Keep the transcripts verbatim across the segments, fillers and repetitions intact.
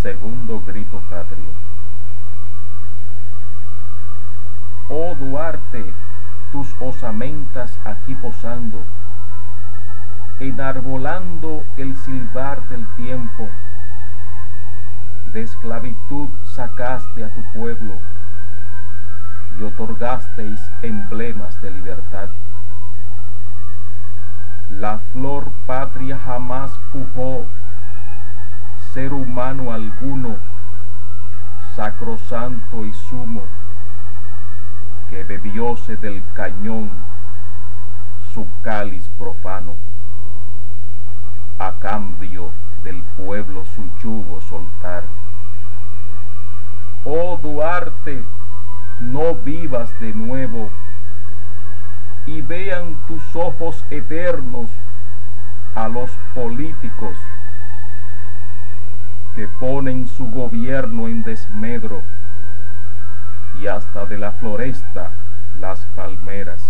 Segundo grito patrio. Oh Duarte, tus osamentas aquí posando, enarbolando el silbar del tiempo, de esclavitud sacaste a tu pueblo y otorgasteis emblemas de libertad. La flor patria jamás pujó ser humano alguno, sacrosanto y sumo, que bebióse del cañón su cáliz profano, a cambio del pueblo su yugo soltar. Oh Duarte, no vivas de nuevo, y vean tus ojos eternos a los políticos que ponen su gobierno en desmedro, y hasta de la floresta las palmeras.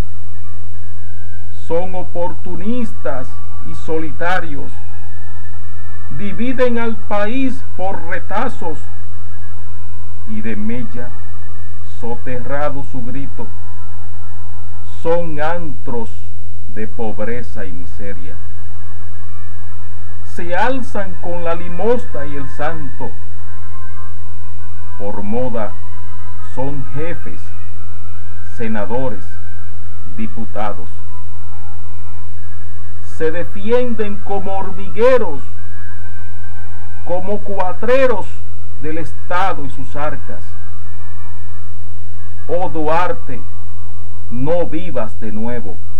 Son oportunistas y solitarios, dividen al país por retazos, y de mella, soterrado su grito, son antros de pobreza y miseria. Se alzan con la limosna y el santo, por moda son jefes, senadores, diputados. Se defienden como hormigueros, como cuatreros del Estado y sus arcas. Oh Duarte, no vivas de nuevo.